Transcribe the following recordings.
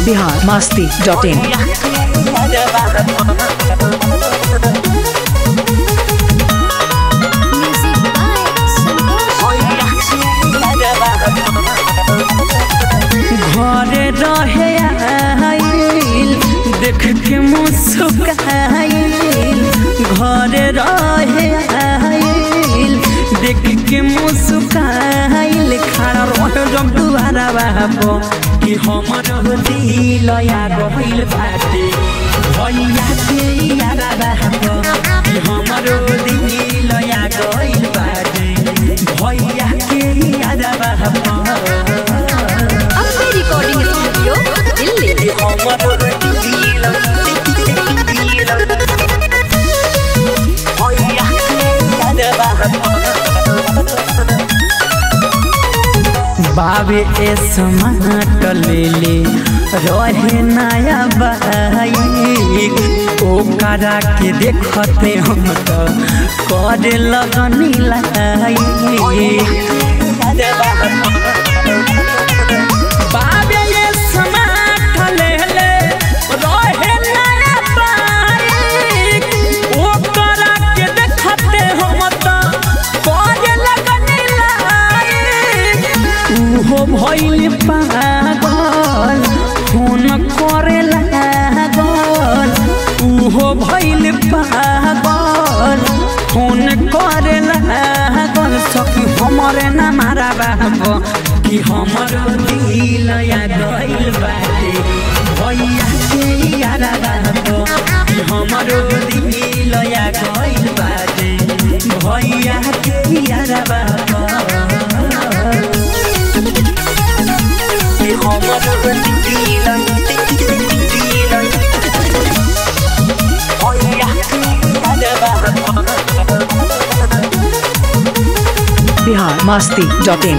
biharmasti.in घरे रहे आइल देख के मुस्काइल घरे रहे आइल देख के मुस्काइल खड़ा रहे जब दुआरा बाबो कि हमर दिल या गइल बाटे भैया के यारा बाबो कि हमर दिल या गइल बाटे भैया के यारा बाबो रिकॉर्डिंग स्टूडियो दिल्ली। बाबे स्मार्ट लेले रहे नया बाइक ओकरा के देखते हम तो करे लगनी लाइक बाबे स्मार्ट लेले रहे नया बाइक ओकरा के देखते हम तो करे लगनी लाइक उहो भइल पागल फोन करे लागल उहो भइल पागल फोन करे लागल सखी हमरे ना मारा बाबो कि हमर दिल या गइल बाटे भैया के यारा बाबो कि हमर दिल या गइल बाटे भैया के यारा बाबो biharmasti.in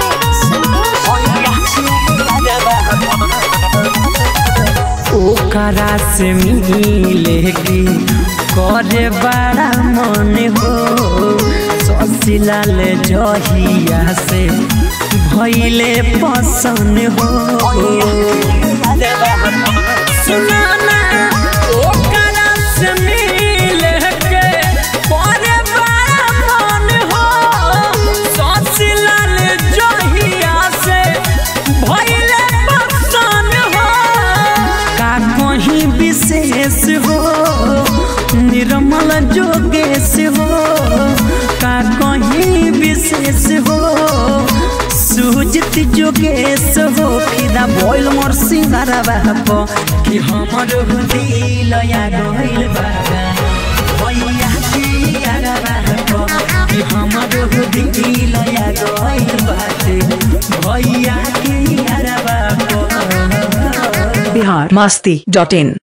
ओकरा से मिले की करे बड़ा मन हो ससिलाल जहिया से भइले पसंद हो सुनाना ओकरा से मिले के करे बड़ा मन हो ससिलाल जहिया से भइले पसंद हो का कहीं विशेष हो निर्मल जोगेश हो का कहीं विशेष हो सुजित जोगेश हो फिदा बोल मोर सिंगारा बाबो कि हमर दिल या गइल बाबा भैया के यारा बाबो कि हमर दिल या गइल बाटे भैया के यारा बाबो biharmasti.in